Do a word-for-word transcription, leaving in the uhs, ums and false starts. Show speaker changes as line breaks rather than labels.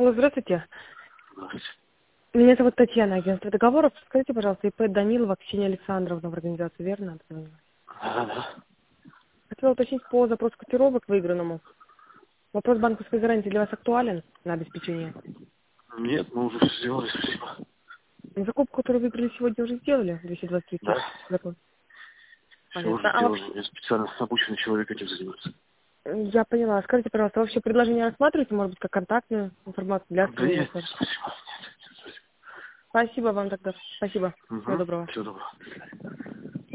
Алло, здравствуйте.
Здравствуйте.
Меня зовут Татьяна, агентство договоров. Скажите, пожалуйста, ИП Данилова Ксения Александровна в организацию, верно?
Да, да.
Хотела уточнить по запросу котировок к выигранному. Вопрос банковской гарантии для вас актуален на обеспечение?
Нет, мы уже все сделали, спасибо.
Закупку, которую выиграли сегодня, уже сделали? двести двадцать три
Да,
закон.
все уже
Понятно. А
сделано.
вообще,
У меня специально обученный человек этим занимается.
я поняла. Скажите, пожалуйста, вообще предложение рассматриваете, может быть, как контактную информацию для
Да нет,
сравнения?
спасибо. Нет, нет, спасибо.
Спасибо вам тогда. Спасибо. Всего
Угу.
доброго.
Всего доброго. До свидания.